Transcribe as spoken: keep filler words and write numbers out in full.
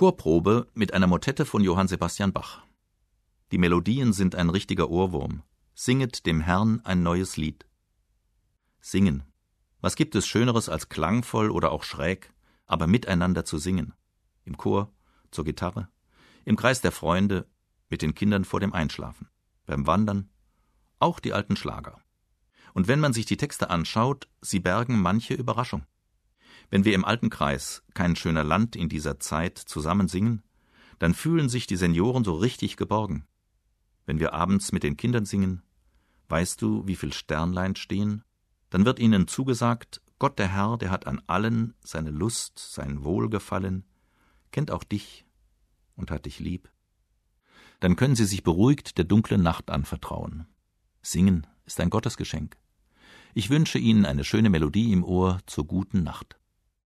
Chorprobe mit einer Motette von Johann Sebastian Bach. Die Melodien sind ein richtiger Ohrwurm. Singet dem Herrn ein neues Lied. Singen. Was gibt es Schöneres als klangvoll oder auch schräg, aber miteinander zu singen? Im Chor, zur Gitarre, im Kreis der Freunde, mit den Kindern vor dem Einschlafen, beim Wandern, auch die alten Schlager. Und wenn man sich die Texte anschaut, sie bergen manche Überraschung. Wenn wir im alten Kreis Kein schöner Land in dieser Zeit zusammen singen, dann fühlen sich die Senioren so richtig geborgen. Wenn wir abends mit den Kindern singen, weißt du, wie viel Sternlein stehen, dann wird ihnen zugesagt, Gott der Herr, der hat an allen seine Lust, sein Wohlgefallen, kennt auch dich und hat dich lieb. Dann können sie sich beruhigt der dunklen Nacht anvertrauen. Singen ist ein Gottesgeschenk. Ich wünsche Ihnen eine schöne Melodie im Ohr zur guten Nacht.